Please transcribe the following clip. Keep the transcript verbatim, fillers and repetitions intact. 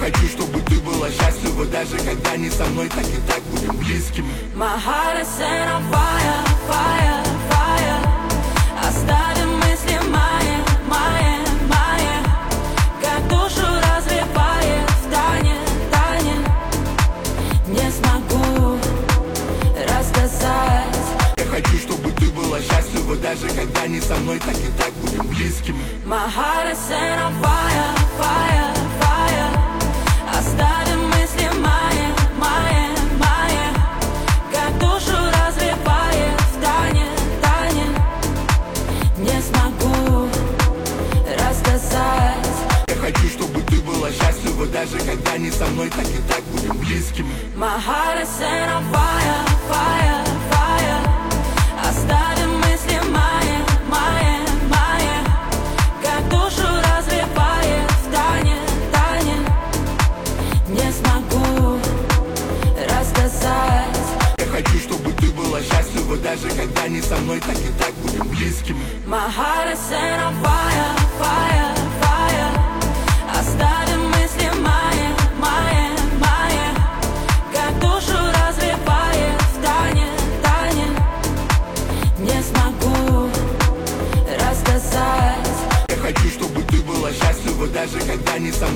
хочу, чтобы ты была счастлива, даже когда не со мной, так и так будем близкими. My heart is set on fire, fire, fire. Оставим мысли мои, мои, мои, как душу разрывает в тайне, тайне. Не смогу рассказать. Я хочу, чтобы ты была счастлива, даже когда не со мной, так и так будем близкими. My heart is set on fire, fire, fire. Оставим мысли мои, мои, мои, как душу разрывает в тайне, тайне. Не смогу рассказать. Я хочу, чтобы ты была счастлива, даже когда не со мной, так и так будем близкими. My heart is set on fire, fire, fire. Оставим мысли мои, мои, мои, как душу разрывает в тайне, тайне. Не смогу рассказать. Я хочу, чтобы ты была счастлива, даже когда не со мной, так и так будем близкими. My heart is set on fire, fire, fire. Оставим мысли мои, мои, мои, как душу разрывает в тайне, тайне. Не смогу рассказать. Я хочу, чтобы ты была счастлива, даже когда не со мной.